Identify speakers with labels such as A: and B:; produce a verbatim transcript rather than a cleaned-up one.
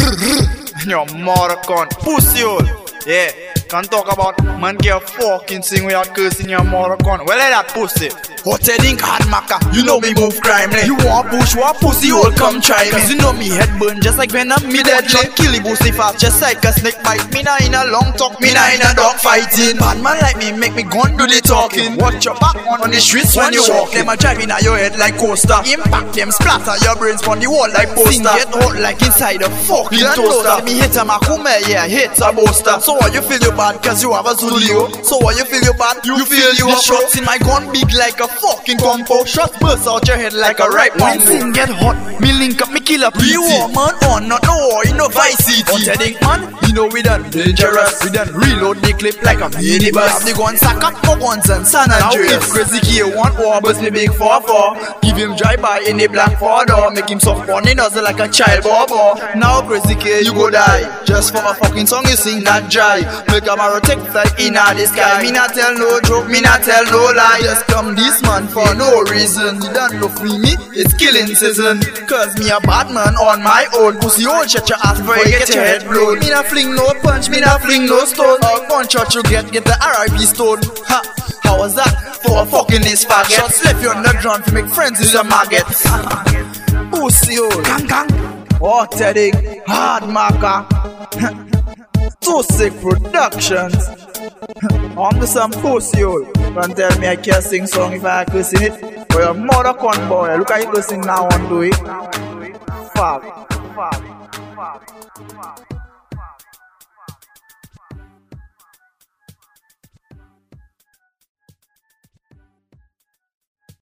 A: Your mother con pussy hole. Yeah, can talk about man get a fucking thing without cursing your mother con. Well, let that pussy.
B: What you think, hard maka? You know me move crimely. You want push, want pussy, you come try me. Cause you know me head burn just like venom, me dead shot. Kill the pussy fast just like a snake bite. Me nah in a long talk, me nah in a dog fighting. Bad man like me make me gun do the talking. Watch your back on the streets when you walk. Them a driving at your head like coaster. Impact them, splatter your brains on the wall like poster. Thing get hot like inside a fucking toaster. Me hit a makume, yeah, hit a boaster. So what you feel you bad cause you have a Zulio. So what you feel you bad, you, you feel you a shots in my gun big like a fucking compo. Shots burst out your head like a ripe mango. When thing get hot, me link up, me kill a P T. We war man on, not no war, you know Vice City. What you think man? You know we done dangerous. We done reload the clip like a minibus. Have the gun sack up for guns and San Andreas. Now if Crazy K want war, bust me big four four. Give him drive by in the black four door. Make him soft on the nozzle like a child bobo. Now Crazy K, you go die. Just for a fucking song you sing that dry. Make a marrow take flight in the sky. Me not tell no joke, me not tell no lie. Just come this man for no reason. You don't know free me, it's killing season. Cause me a bad man on my own. Pussy old shut your ass before you get your head blown. Me not fling no punch, me not fling no stone. A gunshot you get, get the R I P stone. Ha, how was that? For a fucking this faggot. Shots left you on the ground to make friends with your maggots. Pussy old, gang gang. Oh Teddy, hard marker. Too Sick Productions. I'm just some pussy hole. Don't tell me I can't sing song if I can sing it. But your mother con boy, look at you sing now and do it. Fuck. Fuck. Fuck. Fuck.